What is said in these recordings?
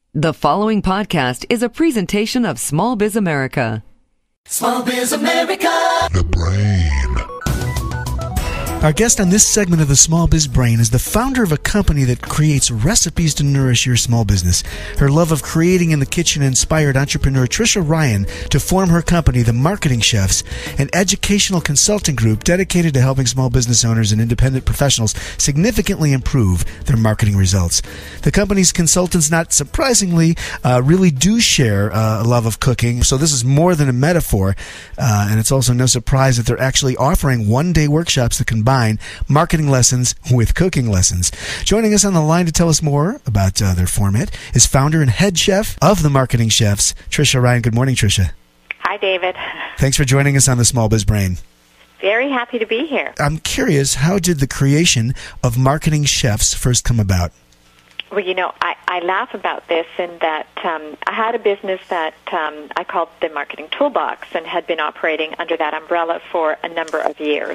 The following podcast is a presentation of Small Biz America. Small Biz America. The Brain. Our guest on this segment of the Small Biz Brain is the founder of a company that creates recipes to nourish your small business. Her love of creating in the kitchen inspired entrepreneur Tricia Ryan to form her company, The Marketing Chefs, an educational consulting group dedicated to helping small business owners and independent professionals significantly improve their marketing results. The company's consultants, not surprisingly, really do share a love of cooking, so this is more than a metaphor, and it's also no surprise that they're actually offering one-day workshops that combine marketing lessons with cooking lessons. Joining us on the line to tell us more about their format is founder and head chef of The Marketing Chefs, Tricia Ryan. Good morning, Tricia. Hi, David. Thanks for joining us on the Small Biz Brain. Very happy to be here. I'm curious, how did the creation of Marketing Chefs first come about? Well, you know, I laugh about this in that I had a business that I called the Marketing Toolbox and had been operating under that umbrella for a number of years,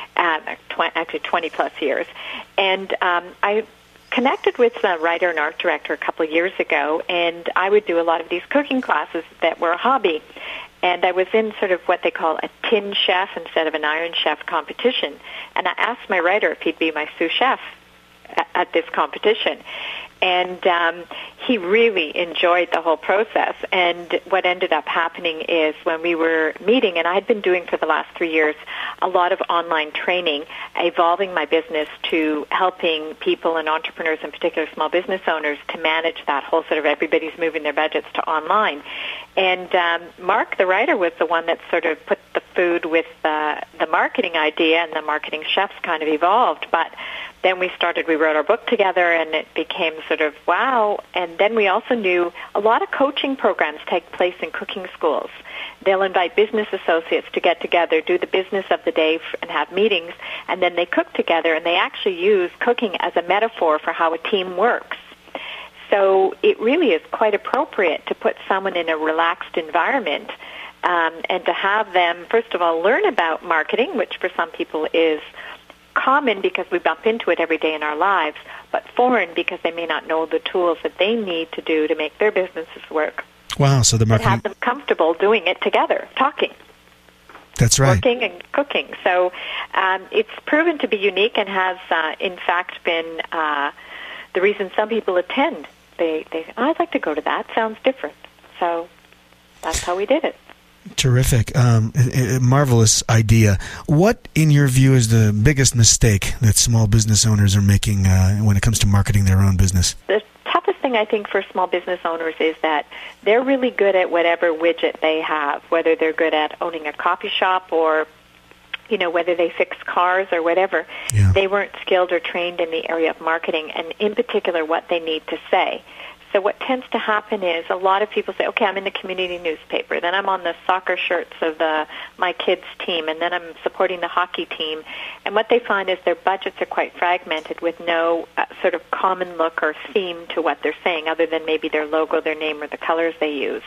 actually 20-plus years. And I connected with a writer and art director a couple of years ago, and I would do a lot of these cooking classes that were a hobby. And I was in sort of what they call a tin chef instead of an iron chef competition. And I asked my writer if he'd be my sous chef at this competition. And he really enjoyed the whole process. And what ended up happening is when we were meeting, and I had been doing for the last 3 years a lot of online training, evolving my business to helping people and entrepreneurs, in particular small business owners, to manage that whole sort of everybody's moving their budgets to online. And Mark, the writer, was the one that sort of put the food with the marketing idea, and the Marketing Chefs kind of evolved. But then we wrote our book together, and it became sort of wow. And then we also knew a lot of coaching programs take place in cooking schools. They'll invite business associates to get together, do the business of the day, and have meetings, and then they cook together, and they actually use cooking as a metaphor for how a team works. So it really is quite appropriate to put someone in a relaxed environment and to have them, first of all, learn about marketing, which for some people is common because we bump into it every day in our lives, but foreign because they may not know the tools that they need to do to make their businesses work. Wow, so the marketing... And have them comfortable doing it together, talking. That's right. Working and cooking. So it's proven to be unique and has, in fact, been the reason some people attend. They I'd like to go to that. Sounds different. So that's how we did it. Terrific. A marvelous idea. What, in your view, is the biggest mistake that small business owners are making when it comes to marketing their own business? The toughest thing, I think, for small business owners is that they're really good at whatever widget they have, whether they're good at owning a coffee shop or, you know, whether they fix cars or whatever. Yeah. They weren't skilled or trained in the area of marketing, and in particular what they need to say. So what tends to happen is a lot of people say, okay, I'm in the community newspaper, then I'm on the soccer shirts of my kids' team, and then I'm supporting the hockey team. And what they find is their budgets are quite fragmented with no sort of common look or theme to what they're saying, other than maybe their logo, their name, or the colors they use.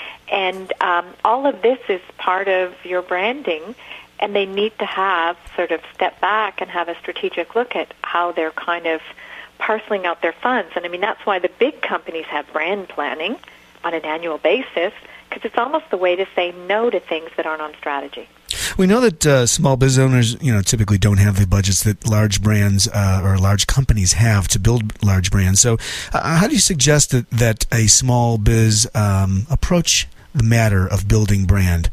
And all of this is part of your branding, and they need to have sort of step back and have a strategic look at how they're kind of parceling out their funds. And I mean, that's why the big companies have brand planning on an annual basis, because it's almost the way to say no to things that aren't on strategy. We know that small business owners, typically don't have the budgets that large brands or large companies have to build large brands. So how do you suggest that a small biz approach the matter of building brand?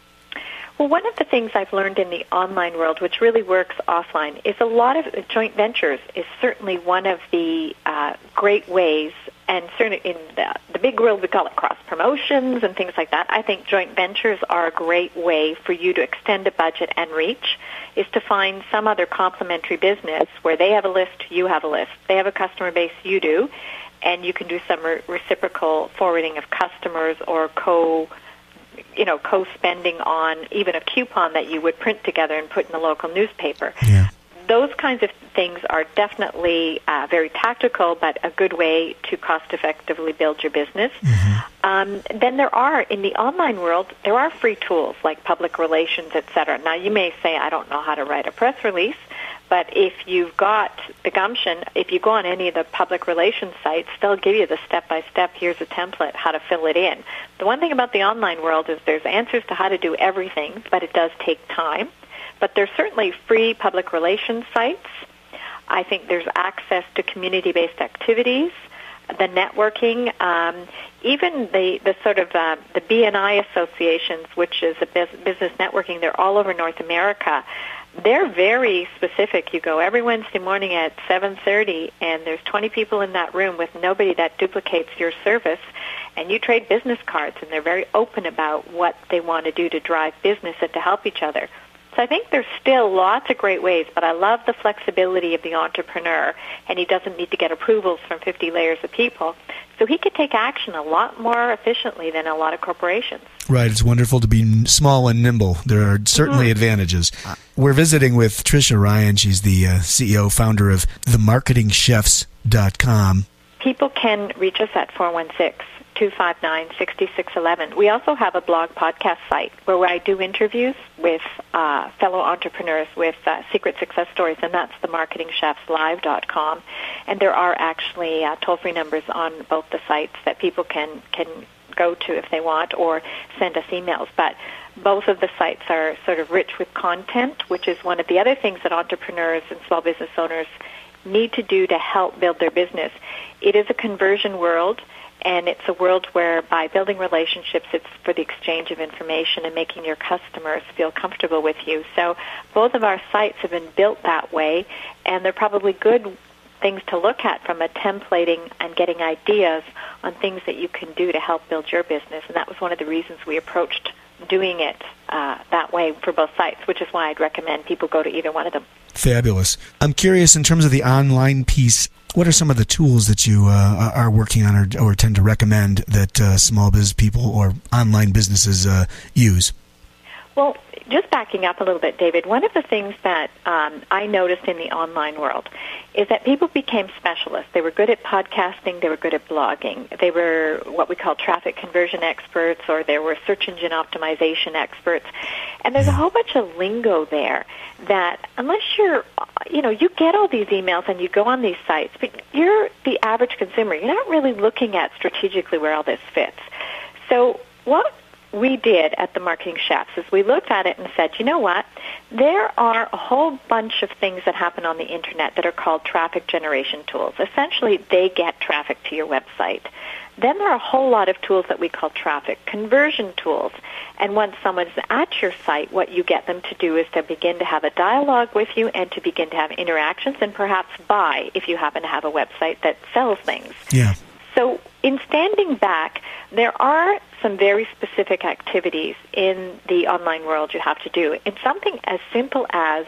Well, one of the things I've learned in the online world, which really works offline, is a lot of joint ventures is certainly one of the great ways, and certainly in the big world we call it cross-promotions and things like that. I think joint ventures are a great way for you to extend a budget and reach, is to find some other complementary business where they have a list, you have a list. They have a customer base, you do, and you can do some reciprocal forwarding of customers or co-spending on even a coupon that you would print together and put in the local newspaper. Yeah. Those kinds of things are definitely very tactical, but a good way to cost-effectively build your business. Mm-hmm. Then there are, in the online world, there are free tools like public relations, et cetera. Now, you may say, I don't know how to write a press release, But if you've got the gumption, if you go on any of the public relations sites, they'll give you the step-by-step, here's a template, how to fill it in. The one thing about the online world is there's answers to how to do everything, but it does take time. But there's certainly free public relations sites. I think there's access to community-based activities, the networking, even the sort of the BNI associations, which is a business networking. They're all over North America. They're very specific. You go every Wednesday morning at 7:30, and there's 20 people in that room with nobody that duplicates your service, and you trade business cards, and they're very open about what they want to do to drive business and to help each other. So I think there's still lots of great ways, but I love the flexibility of the entrepreneur, and he doesn't need to get approvals from 50 layers of people. So he could take action a lot more efficiently than a lot of corporations. Right. It's wonderful to be small and nimble. There are certainly advantages. We're visiting with Tricia Ryan. She's the CEO, founder of themarketingchefs.com. People can reach us at 416-259-6611. We also have a blog podcast site where I do interviews with fellow entrepreneurs with secret success stories, and that's themarketingchefslive.com. And there are actually toll-free numbers on both the sites that people can go to if they want or send us emails. But both of the sites are sort of rich with content, which is one of the other things that entrepreneurs and small business owners need to do to help build their business. It is a conversion world, and it's a world where by building relationships, it's for the exchange of information and making your customers feel comfortable with you. So both of our sites have been built that way, and they're probably good things to look at from a templating and getting ideas on things that you can do to help build your business. And that was one of the reasons we approached doing it that way for both sites, which is why I'd recommend people go to either one of them. Fabulous. I'm curious, in terms of the online piece, what are some of the tools that you are working on or tend to recommend that small business people or online businesses use? Well, just backing up a little bit, David, one of the things that I noticed in the online world is that people became specialists. They were good at podcasting. They were good at blogging. They were what we call traffic conversion experts, or they were search engine optimization experts. And there's a whole bunch of lingo there that unless you get all these emails and you go on these sites, but you're the average consumer. You're not really looking at strategically where all this fits. So what we did at the Marketing Chefs is we looked at it and said, you know what? There are a whole bunch of things that happen on the Internet that are called traffic generation tools. Essentially, they get traffic to your website. Then there are a whole lot of tools that we call traffic conversion tools. And once someone's at your site, what you get them to do is to begin to have a dialogue with you and to begin to have interactions and perhaps buy if you happen to have a website that sells things. Yeah. So in standing back, there are some very specific activities in the online world you have to do. It's something as simple as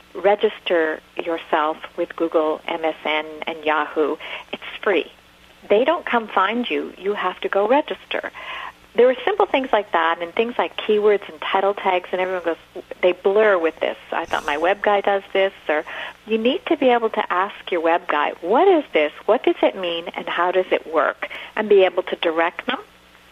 register yourself with Google, MSN, and Yahoo. It's free. They don't come find you. You have to go register. There are simple things like that and things like keywords and title tags, and everyone goes, they blur with this. I thought my web guy does this. Or you need to be able to ask your web guy, what is this, what does it mean, and how does it work, and be able to direct them.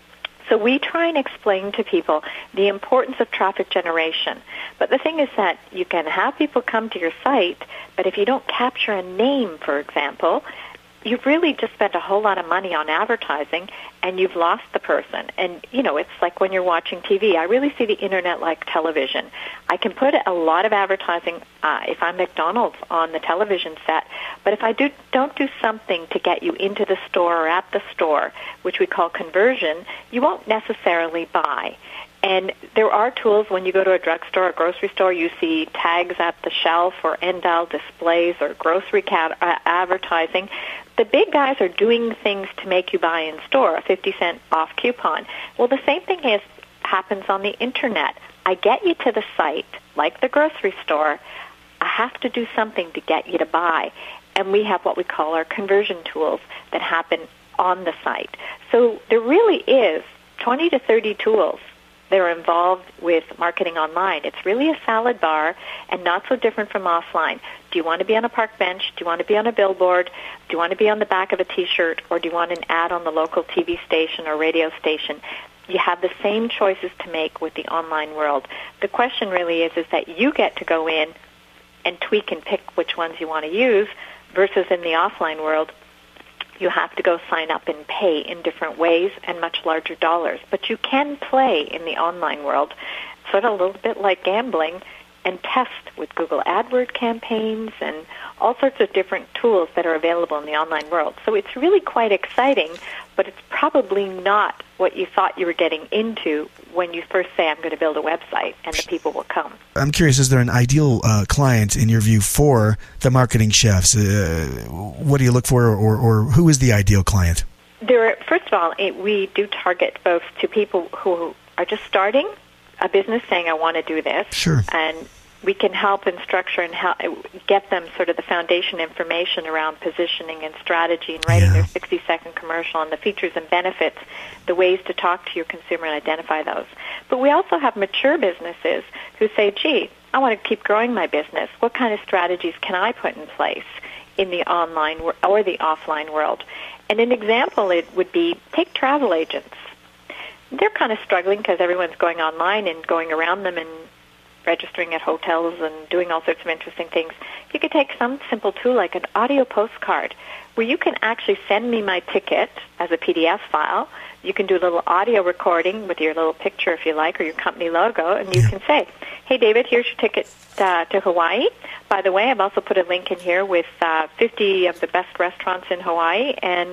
So we try and explain to people the importance of traffic generation. But the thing is that you can have people come to your site, but if you don't capture a name, for example, you've really just spent a whole lot of money on advertising, and you've lost the person. And, it's like when you're watching TV. I really see the Internet like television. I can put a lot of advertising, if I'm McDonald's, on the television set, but if I don't do something to get you into the store or at the store, which we call conversion, you won't necessarily buy. And there are tools when you go to a drugstore or grocery store, you see tags at the shelf or end-aisle displays or grocery advertising. The big guys are doing things to make you buy in store, a 50-cent off coupon. Well, the same thing happens on the Internet. I get you to the site, like the grocery store. I have to do something to get you to buy. And we have what we call our conversion tools that happen on the site. So there really is 20 to 30 tools that are involved with marketing online. It's really a salad bar and not so different from offline. Do you want to be on a park bench? Do you want to be on a billboard? Do you want to be on the back of a T-shirt? Or do you want an ad on the local TV station or radio station? You have the same choices to make with the online world. The question really is that you get to go in and tweak and pick which ones you want to use, versus in the offline world, you have to go sign up and pay in different ways and much larger dollars. But you can play in the online world, sort of a little bit like gambling, and test with Google AdWords campaigns and all sorts of different tools that are available in the online world. So it's really quite exciting, but it's probably not what you thought you were getting into when you first say, I'm going to build a website, and the people will come. I'm curious, is there an ideal client, in your view, for the marketing chefs? What do you look for, or who is the ideal client? First of all, we do target both to people who are just starting a business saying, I want to do this. Sure. And we can help and structure and help get them sort of the foundation information around positioning and strategy and writing their 60-second commercial and the features and benefits, the ways to talk to your consumer and identify those. But we also have mature businesses who say, gee, I want to keep growing my business. What kind of strategies can I put in place in the online or the offline world? And an example it would be, take travel agents. They're kind of struggling because everyone's going online and going around them and registering at hotels and doing all sorts of interesting things. You could take some simple tool like an audio postcard where you can actually send me my ticket as a PDF file. You can do a little audio recording with your little picture if you like, or your company logo, and you can say, hey, David, here's your ticket to Hawaii. By the way, I've also put a link in here with 50 of the best restaurants in Hawaii,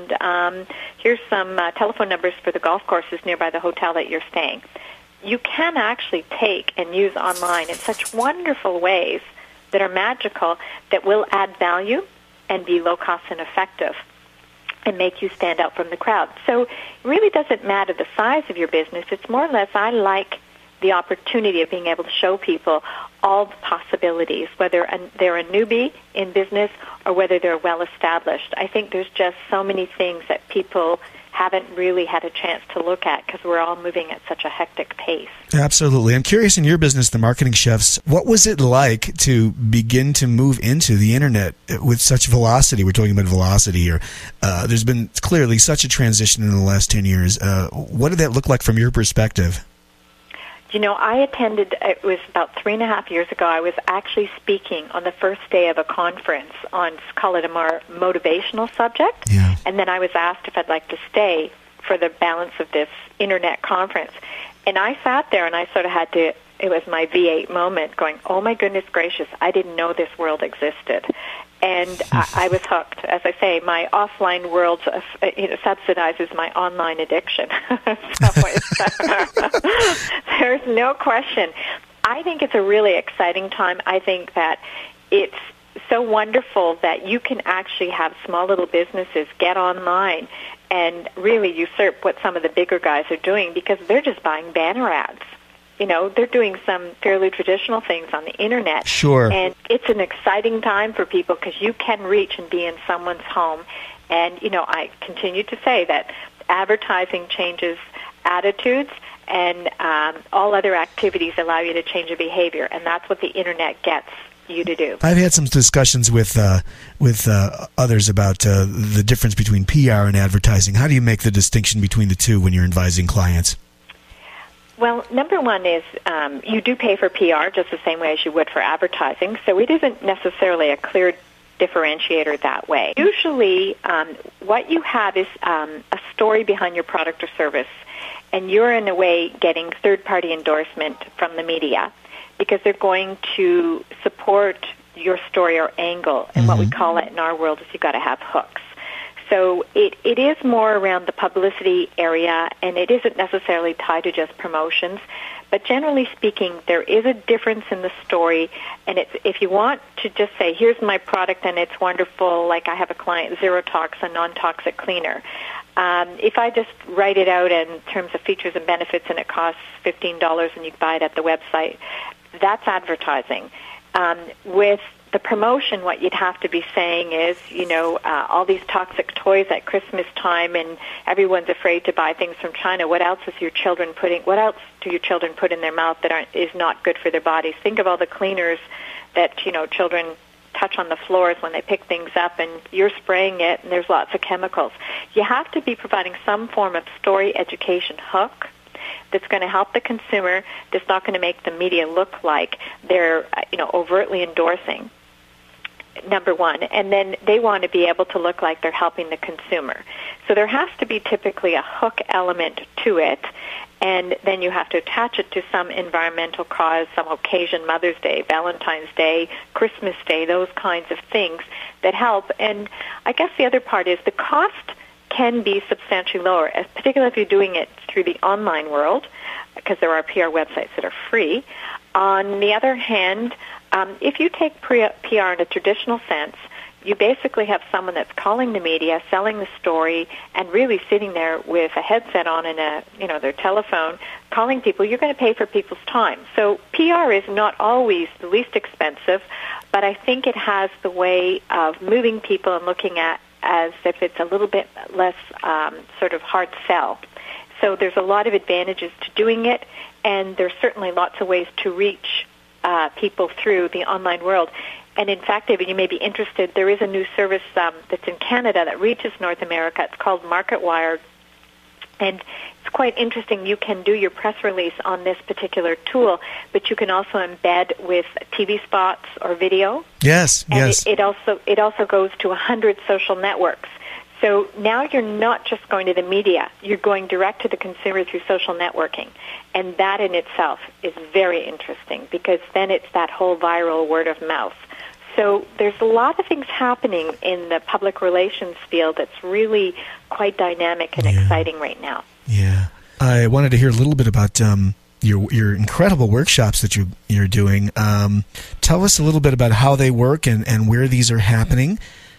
and here's some telephone numbers for the golf courses nearby the hotel that you're staying. You can actually take and use online in such wonderful ways that are magical, that will add value and be low cost and effective and make you stand out from the crowd. So it really doesn't matter the size of your business. It's more or less, I like the opportunity of being able to show people all the possibilities, whether they're a newbie in business or whether they're well established. I think there's just so many things that people haven't really had a chance to look at because we're all moving at such a hectic pace. Absolutely. I'm curious, in your business, The Marketing Chefs, what was it like to begin to move into the internet with such velocity? We're talking about velocity here. There's been clearly such a transition in the last 10 years. What did that look like from your perspective? You know, I attended, it was about 3.5 years ago, I was actually speaking on the first day of a conference on, call it a more motivational subject, and then I was asked if I'd like to stay for the balance of this internet conference. And I sat there and I sort of had to, it was my V8 moment, going, oh my goodness gracious, I didn't know this world existed. And I was hooked. As I say, my offline world subsidizes my online addiction. There's no question. I think it's a really exciting time. I think that it's so wonderful that you can actually have small little businesses get online and really usurp what some of the bigger guys are doing, because they're just buying banner ads. You know, they're doing some fairly traditional things on the internet. Sure. And it's an exciting time for people because you can reach and be in someone's home. And, you know, I continue to say that advertising changes attitudes, and all other activities allow you to change your behavior. And that's what the internet gets you to do. I've had some discussions with others about the difference between PR and advertising. How do you make the distinction between the two when you're advising clients? Well, number one is you do pay for PR just the same way as you would for advertising, so it isn't necessarily a clear differentiator that way. Usually what you have is a story behind your product or service, and you're in a way getting third-party endorsement from the media because they're going to support your story or angle, and what we call it in our world is you've got to have hooks. So it is more around the publicity area, and it isn't necessarily tied to just promotions. But generally speaking, there is a difference in the story, and it's, if you want to just say, here's my product and it's wonderful, like I have a client, ZeroTox, a non-toxic cleaner. If I just write it out in terms of features and benefits and it costs $15 and you buy it at the website, that's advertising. With the promotion, what you'd have to be saying is, you know, all these toxic toys at Christmas time, and everyone's afraid to buy things from China. What else do your children put in their mouth that is not good for their bodies? Think of all the cleaners that, you know, children touch on the floors when they pick things up, and you're spraying it, and there's lots of chemicals. You have to be providing some form of story education hook that's going to help the consumer, that's not going to make the media look like they're, you know, overtly endorsing. number one, and then they want to be able to look like they're helping the consumer. So there has to be typically a hook element to it, and then you have to attach it to some environmental cause, some occasion, Mother's Day, Valentine's Day, Christmas Day, those kinds of things that help. And I guess the other part is the cost can be substantially lower, particularly if you're doing it through the online world, because there are PR websites that are free. On the other hand, if you take PR in a traditional sense, you basically have someone that's calling the media, selling the story, and really sitting there with a headset on and their telephone, calling people. You're going to pay for people's time. So PR is not always the least expensive, but I think it has the way of moving people and looking at as if it's a little bit less sort of hard sell. So there's a lot of advantages to doing it, and there's certainly lots of ways to reach people through the online world. And in fact, David, you may be interested, there is a new service that's in Canada that reaches North America. It's called MarketWire. And it's quite interesting. You can do your press release on this particular tool, but you can also embed with TV spots or video. Yes, and yes. It also goes to 100 social networks. So now you're not just going to the media. You're going direct to the consumer through social networking. And that in itself is very interesting because then it's that whole viral word of mouth. So there's a lot of things happening in the public relations field that's really quite dynamic and exciting right now. Yeah. I wanted to hear a little bit about your incredible workshops that you're doing. Tell us a little bit about how they work and where these are happening.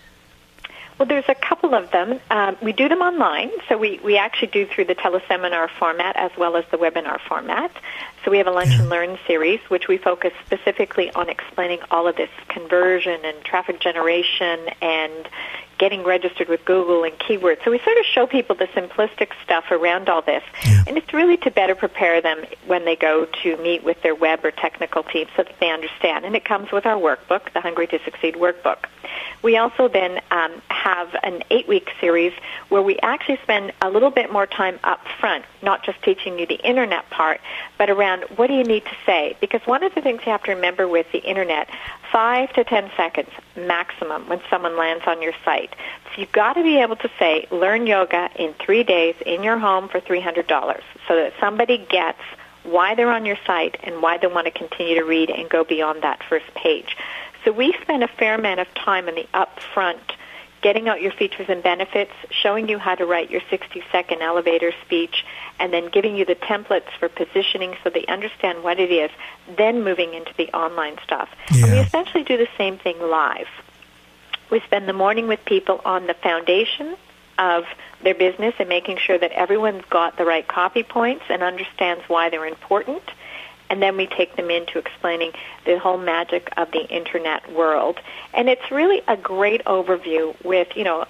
Well, there's a couple of them. We do them online, so we actually do through the teleseminar format as well as the webinar format. So we have a Lunch and Learn series, which we focus specifically on explaining all of this conversion and traffic generation and getting registered with Google and keywords. So we sort of show people the simplistic stuff around all this. Yeah. And it's really to better prepare them when they go to meet with their web or technical team so that they understand. And it comes with our workbook, the Hungry to Succeed workbook. We also then have an 8-week series where we actually spend a little bit more time up front, not just teaching you the Internet part, but around what do you need to say. Because one of the things you have to remember with the Internet, 5 to 10 seconds maximum when someone lands on your site. So you've got to be able to say, learn yoga in 3 days in your home for $300 so that somebody gets why they're on your site and why they want to continue to read and go beyond that first page. So we spend a fair amount of time in the upfront getting out your features and benefits, showing you how to write your 60-second elevator speech, and then giving you the templates for positioning so they understand what it is, then moving into the online stuff. Yeah. And we essentially do the same thing live. We spend the morning with people on the foundation of their business and making sure that everyone's got the right copy points and understands why they're important. And then we take them into explaining the whole magic of the Internet world. And it's really a great overview with,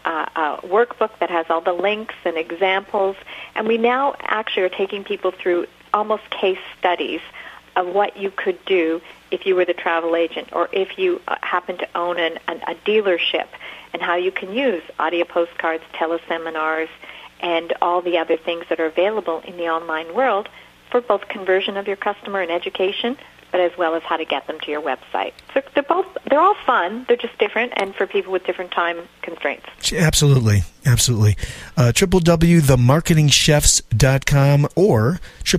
a workbook that has all the links and examples. And we now actually are taking people through almost case studies of what you could do if you were the travel agent or if you happen to own a dealership and how you can use audio postcards, teleseminars, and all the other things that are available in the online world for both conversion of your customer and education, but as well as how to get them to your website. So they're all fun. They're just different, and for people with different time constraints. Absolutely. www.themarketingchefs.com or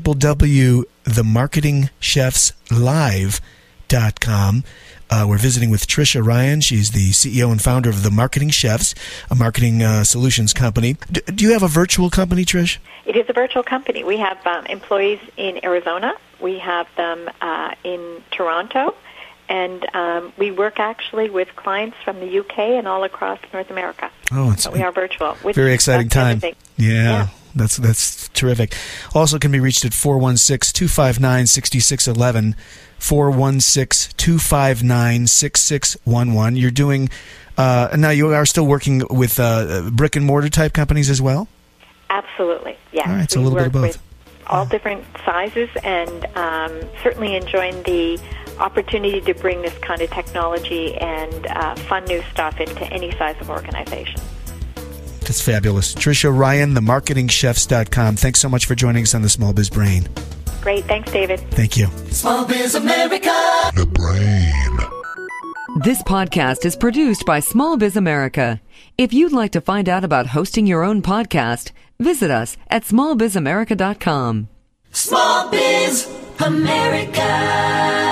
www.themarketingchefslive.com. We're visiting with Tricia Ryan. She's the CEO and founder of The Marketing Chefs, a marketing solutions company. Do you have a virtual company, Trish? It is a virtual company. We have employees in Arizona. We have them in Toronto. And we work actually with clients from the UK and all across North America. So we are virtual. Very exciting time. Yeah. That's terrific. Also can be reached at 416-259-6611, 416-259-6611. You're doing, now you are still working with brick and mortar type companies as well? Absolutely, yes. All right, so a little bit of both. With all different sizes and certainly enjoying the opportunity to bring this kind of technology and fun new stuff into any size of organization. That's fabulous. Tricia Ryan, themarketingchefs.com. Thanks so much for joining us on the Small Biz Brain. Great. Thanks, David. Thank you. Small Biz America. The Brain. This podcast is produced by Small Biz America. If you'd like to find out about hosting your own podcast, visit us at smallbizamerica.com. Small Biz America.